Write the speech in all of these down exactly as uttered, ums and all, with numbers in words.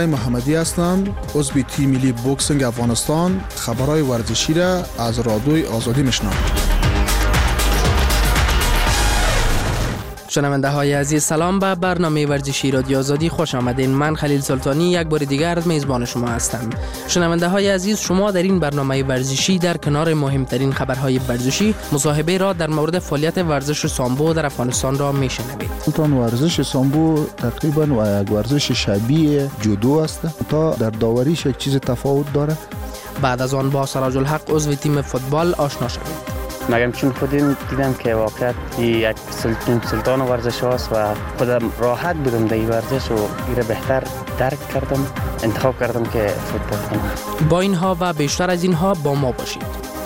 محمدی هستم، عضو تیم ملی بوکسینگ افغانستان. خبرهای ورزشی را از رادیوی آزادی میشنوم. شنونده های عزیز، سلام. به برنامه ورزشی رادیو آزادی خوش آمدین. من خلیل سلطانی یک بار دیگر میزبان شما هستم. شنونده های عزیز، شما در این برنامه ورزشی در کنار مهمترین خبرهای ورزشی مصاحبه را در مورد فعالیت ورزش سامبو در افغانستان را میشنوید. تون ورزش سامبو تقریبا یک ورزش شبیه جودو است، تا در داوریش یک چیز تفاوت داره. بعد از آن با سراج الحق عضو تیم فوتبال آشنا شوید. مگم چون خودم دیدم که واقعا یک سلطان سلطان ورزش هاست و خودم راحت بودم در این ورزش و ایره بهتر درک کردم، انتخاب کردم که فوتبال کنم. با اینها و بیشتر از اینها با ما باشید.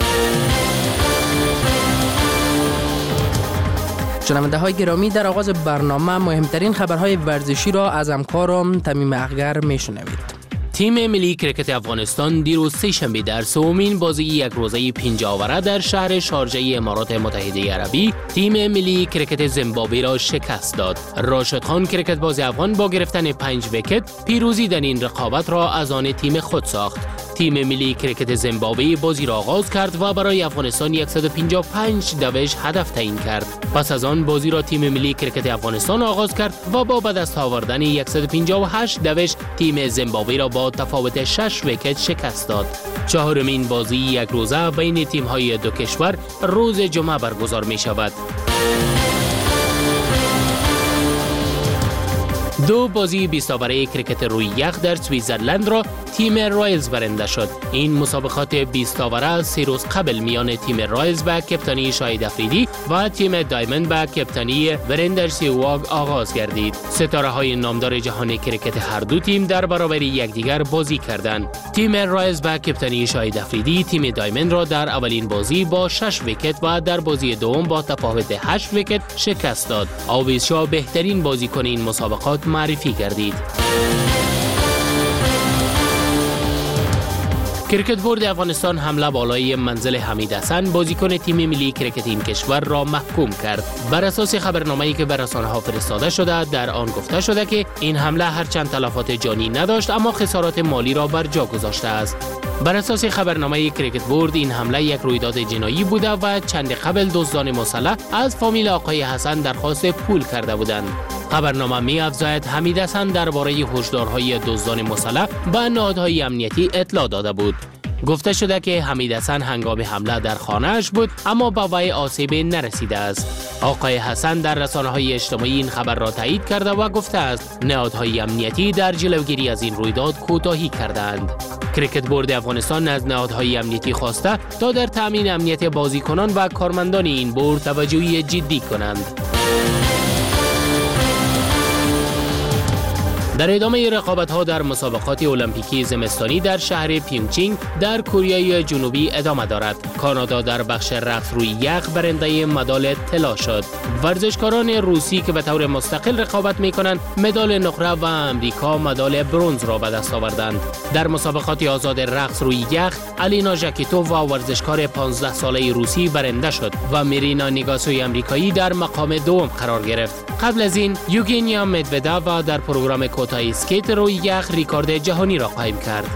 شنونده های گرامی، در آغاز برنامه مهمترین خبرهای ورزشی را از همکارم تمیم اخگر میشنوید. تیم ملی کرکت افغانستان دیروز سه شنبه در سومین بازی یک روزه پنج آوره در شهر شارجه امارات متحده عربی تیم ملی کرکت زیمبابوه را شکست داد. راشد خان کرکت باز افغان با گرفتن پنج ویکت پیروزی در این رقابت را از آن تیم خود ساخت. تیم ملی کرکت زیمبابوه بازی را آغاز کرد و برای افغانستان صد و پنجاه و پنج دوش هدف تعیین کرد. پس از آن بازی را تیم ملی کرکت افغانستان آغاز کرد و با به دست آوردن صد و پنجاه و هشت دوش تیم زیمبابوه را با تفاوت شش ویکت شکست داد. چهارمین بازی یک روزه بین تیم‌های دو کشور روز جمعه برگزار می شود. دو بازی بیست آوره کرکت روی یخ در سوئیزرلند را تیم رایلز برنده شد. این مسابقات بیست آوره سه روز قبل میان تیم رایلز به کپتانی شاهید افریدی و تیم دایموند به کپتانی وریندر سیواگ آغاز گردید. ستاره های نامدار جهان کرکت هر دو تیم در برابر یکدیگر بازی کردند. تیم رایلز به کپتانی شاهید افریدی تیم دایموند را در اولین بازی با شش ویکت و در بازی دوم با تفاوت هشت ویکت شکست داد. آویز شاه بهترین بازیکن این مسابقات معرفی گردید. کرکت بورد افغانستان حمله بالای منزل حمید حسن بازیکن تیم ملی کرکت این کشور را محکوم کرد. بر اساس خبرنامه‌ای که به رسانه‌ها فرستاده شده، در آن گفته شده که این حمله هرچند تلفات جانی نداشت اما خسارات مالی را بر جا گذاشته است. بر اساس خبرنامه کرکت بورد این حمله یک رویداد جنایی بوده و چند قبل دزدان مسلح از فامیل آقای حسن درخواست پول کرده بودند. خبرنامه می افزاید حمید حسن درباره هشدارهای دزدان مسلح به نهادهای امنیتی اطلاع داده بود. گفته شده که حمید حسن هنگام حمله در خانه‌اش بود اما به وی آسیبی نرسیده است. آقای حسن در رسانه‌های اجتماعی این خبر را تایید کرده و گفته است نهادهای امنیتی در جلوگیری از این رویداد کوتاهی کردند. کرکت بورد افغانستان از نهادهای امنیتی خواسته تا در تامین امنیت بازیکنان و کارمندان این بورد توجهی جدی کنند. در ادامه رقابت‌ها در مسابقات المپیکی زمستانی در شهر پیونگچینگ در کره جنوبی ادامه دارد. کانادا در بخش رقص روی یخ برنده مدال طلا شد. ورزشکاران روسی که به طور مستقل رقابت می‌کنند مدال نقره و امریکا مدال برنز را به دست آوردند. در مسابقات آزاد رقص روی یخ الینا ژاکیتووا و ورزشکار پانزده ساله روسی برنده شد و میرینا نیگاسوی امریکایی در مقام دوم قرار گرفت. قبل از این یوگینیا مدودووا در پروگرام کوتاه اسکیت روی یخ ریکورد جهانی را قائم کرد.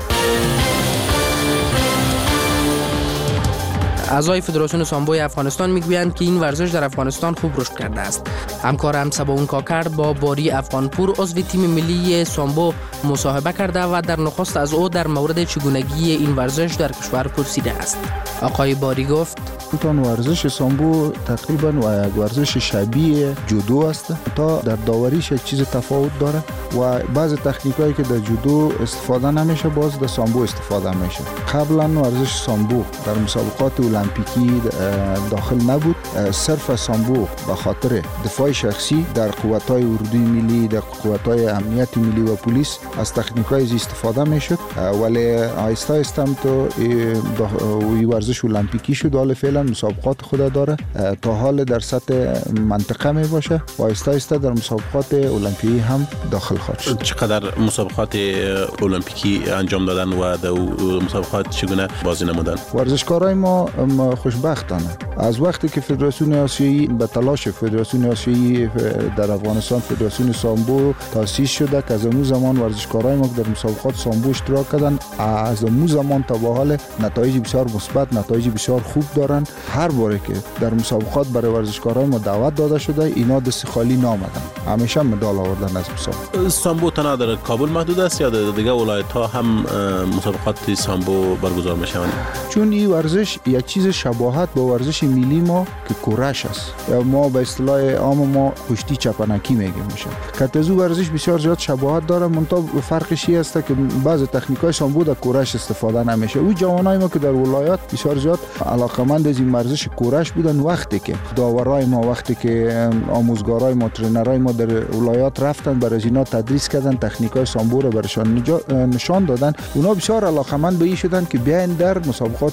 اعضای فدراسیون سامبو افغانستان میگویند که این ورزش در افغانستان خوب رشد کرده است. همکارم سباون کاکر با باری افغانپور عضو تیم ملی سامبو مصاحبه کرده و در نخست از او در مورد چگونگی این ورزش در کشور پرسیده است. آقای باری گفت: تون ورزش سامبو تقریبا یک ورزش شبیه جودو است، تا در داوریش یک چیز تفاوت داره و بعضی تکنیکایی که در جودو استفاده نمیشه باز در سامبو استفاده میشه. قبلا ورزش سامبو در مسابقات المپیکی داخل نبود. صرف سامبو به خاطر دفاع شخصی در قوت‌های اردوی ملی، در قوت‌های امنیت ملی و پلیس از تکنیک‌های زی استفاده میشد، ولی آهسته آهسته تو این ورزش المپیکی شد. حالا فعلا مسابقات خود داره، تا حال در سطح منطقه می باشه و آهسته آهسته در مسابقات المپیکی هم داخل خواهد شد. چقدر مسابقات المپیکی انجام دادن و در مسابقات چگونه بازی نمودن؟ ورزشکارای ما خوشبختانه از وقتی که فدراسیون آسیایی به تلاش فدراسیون آسیایی ملی در افغانستان فدراسیون سامبو تأسیس شده که از اون زمان ورزشکارای ما در مسابقات سامبو اشتراک کردن، از اون زمان تا به حال نتایج بسیار مثبت، نتایج بسیار خوب دارن. هر باره که در مسابقات برای ورزشکارای ما دعوت داده شده اینا دست خالی نامدن، همیشه مدال آوردن از مسابقات. سامبو تنها در کابل محدود است یا در دیگه ولایت ها هم مسابقات سامبو برگزار میشوند؟ چون این ورزش یک چیز شباهت با ورزش ملی ما که کورش است، یا ما به اصطلاح عام ما کشتی چپنکی میگیم میشه، که از ورزش بسیار زیاد شباهت داره. منتها فرقش این است که بعضی تکنیک‌های سامبو در کورش استفاده نمیشه. اون جوانای ما که در ولایت بسیار زیاد علاقمند از این ورزش کورش بودن، وقتی که داورای ما، وقتی که آموزگارای ما، ترینرای ما در ولایات رفتن برای اینا تدریس کردن، تکنیک‌های سامبو رو برشان نشان دادن، اونا بسیار علاقمند به این شدن که بیاین در مسابقات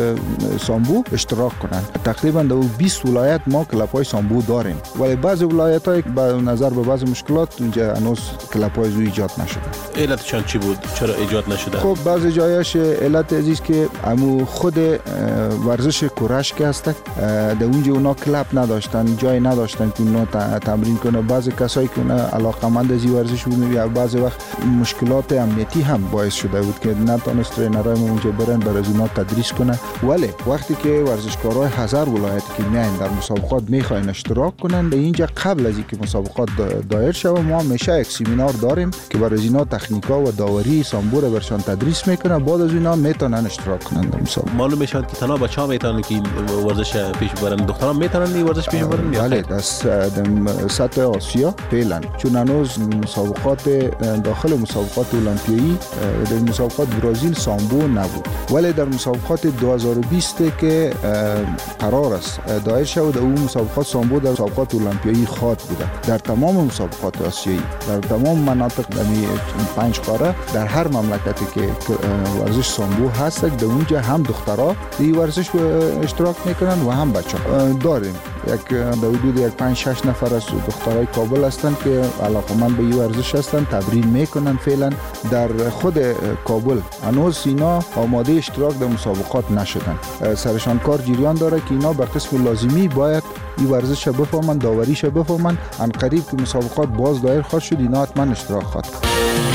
سامبو اشتراک کنن. تقریبا در بیست ولایت ما کلب‌های سامبو داریم، ولی بعضی ولایت‌ها به نظر به بعضی مشکلات اونجا هنوز کلب‌های زو ایجاد نشده. علتشان چی بود؟ چرا ایجاد نشده؟ خب بعضی جایاش علت ازیز که امو خود ورزش کورش که هست در اونجا اونا کلب نداشتن، جای نداشتن که اونا تمرین کنه. بعضی کسایی که اونا علاقمند از این ورزش بودن یا بعضی وقت مشکلات امنیتی هم باعث شده بود که نتونست ترینرای ما اونجا برن برای اونا تدریس کنه. ولی وقتی که ورزشکارای هزار ولایتی که میاین در مسابقات میخواین اشتراک کنن، به اینجا قبل از اینکه مسابقات دایر شود ما همیشه یک سمینار داریم که برای اینا تکنیکا و داوری سامبو رو برشان تدریس میکنه. بعد از اینا میتونن اشتراک کنن در مسابقات. معلوم میشه که تنها بچه‌ها میتونن که ورزش پیش ببرن، دختران میتونن این ورزش پیش ببرن؟ بله، در سطح آسیا فعلا، چون هنوز مسابقات داخل مسابقات المپیایی در مسابقات برزیل سامبو نبود، ولی در مسابقات دو هزار و بیست که قرار است دایر شود اون مسابقات سامبو در مسابقات المپیایی خواد بوده. در تمام مسابقات آسیایی، در تمام مناطق دمی پنج قاره، در هر مملکتی که ورزش سامبو هست در اونجا هم دخترها این ورزش اشتراک میکنن و هم بچه‌ها. داریم یک در حدود یک پنج شش نفر از دخترای کابل هستند که علاقمند به این ورزش هستند، تمرین میکنن. فعلا در خود کابل هنوز اینا آماده اشتراک در مسابقات نشدن، سرشان کار جریان داره که اینا به قسم لازمی باید این ورزش بفهمن، داوریش بفهمن. ان قریب که مسابقات باز دایر خواهد شد اینا حتما اشتراک خواهد کنند.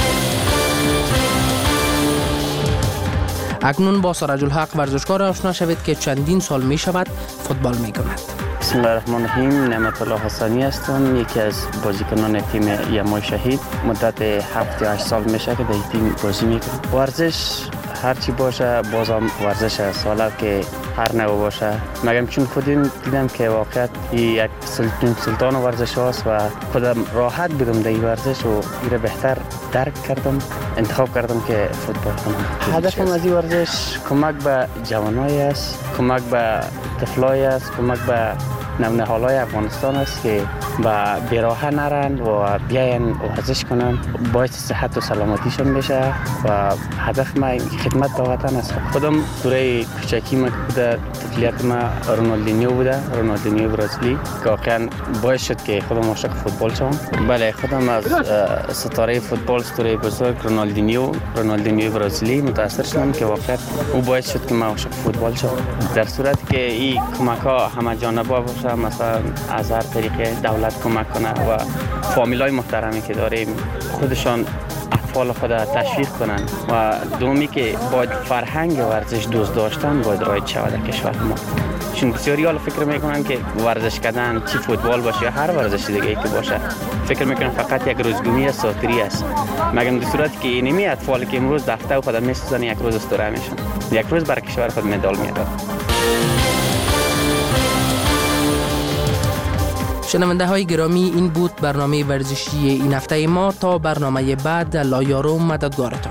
اکنون با سراج الحق ورزشکار آشنا شوید که چندین سال می شود فوتبال می کند. بسم الله الرحمن الرحیم. نعمت الله حسنی هستم، یکی از بازیکنان تیم یمای شهید. مدت هفت یا هشت سال میشه که در تیم بازی میکنم. ورزش هرچی باشه بازم ورزش است، حالا که هر نوع باشه. مگم چون خودم دیدم که واقعا یک سلطان ورزش هست و خودم راحت بودم در این ورزش و ایره بهتر درک کردم، انتخاب کردم که فوتبال کنم. هدفم از این ورزش کمک به جوانای است، کمک به طفلای است، کمک به نونهالای افغانستان است که با بیراه نرن و بیاین ورزش کنن، باعث صحت و سلامتیشون میشه و هدف ما خدمت به وطن است. خودم دوره کوچکی ما بوده، طفولیت ما رونالدینیو بوده، رونالدینیو برزیلی که واقعا باعث شد که خودم عاشق فوتبال شدم. بله، خودم از ستاره فوتبال، ستاره بزرگ رونالدینیو رونالدینیو برزیلی متاثر شدم که واقعا او باعث شد که من عاشق فوتبال شدم. در صورتی که این کمک ها همه جانبه باشه، مثلا از هر طریق دولت کمک کنه و فامیلای محترمی که داریم خودشان اطفال خود تشویق کنن و دومی که باید فرهنگ ورزش دوست داشتن باید رایج شود در کشور ما. چون بسیاری حالا فکر میکنن که ورزش کردن چی فوتبال باشه یا هر ورزش دیگه ای که باشه، فکر میکنن فقط یک روزگمی ساتری است. مگر در صورتی که اینمی اطفالی که امروز دفتر و خود میسازن یک روز استوره میشن، یک روز برای کشور خود مدال میارن. شنونده های گرامی، این بود برنامه ورزشی این هفته ما. تا برنامه بعد، لایارو مددگارتان.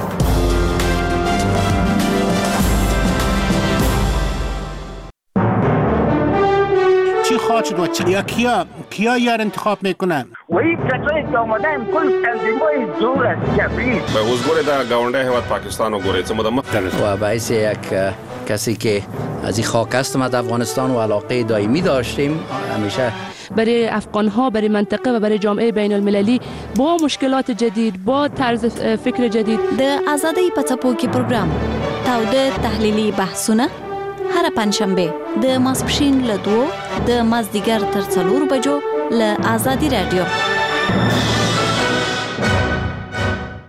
چی خواهد شد و چی؟ یا کیا کیا یار انتخاب میکنن؟ و این کسایی که آمدن کل تنظیمای زور است کبریز به حضور در گاونده حوات پاکستان و گوریت مدام و باعث یک کسی که از این خاک هستم از افغانستان و علاقه دائمی داشتیم همیشه برای افغان‌ها، برای منطقه و برای جامعه بین المللی با مشکلات جدید، با طرز فکر جدید. د آزادۍ په څپو کې پروګرام تاوده تحلیلي بحثونه هر پنځشنبه د ماسپښین له دوو د مازدیګر تر څلورو بجو ل آزادي رادیو.